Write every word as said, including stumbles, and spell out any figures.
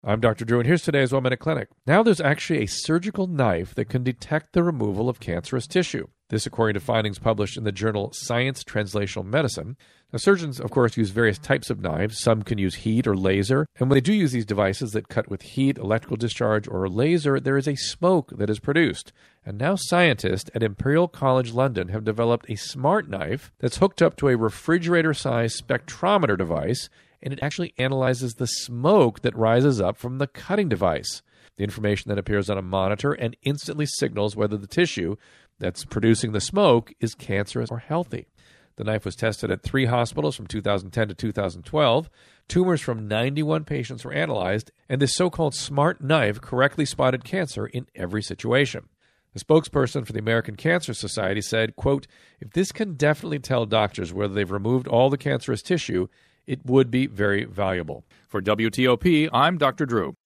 I'm Doctor Drew, and here's today's One Minute Clinic. Now there's actually a surgical knife that can detect the removal of cancerous tissue. This according to findings published in the journal Science Translational Medicine. Now, surgeons, of course, use various types of knives. Some can use heat or laser. And when they do use these devices that cut with heat, electrical discharge, or laser, there is a smoke that is produced. And now scientists at Imperial College London have developed a smart knife that's hooked up to a refrigerator-sized spectrometer device, and it actually analyzes the smoke that rises up from the cutting device. The information then appears on a monitor and instantly signals whether the tissue that's producing the smoke is cancerous or healthy. The knife was tested at three hospitals from two thousand ten to two thousand twelve. Tumors from ninety-one patients were analyzed, and this so-called smart knife correctly spotted cancer in every situation. The spokesperson for the American Cancer Society said, quote, "If this can definitely tell doctors whether they've removed all the cancerous tissue, it would be very valuable." For W T O P, I'm Doctor Drew.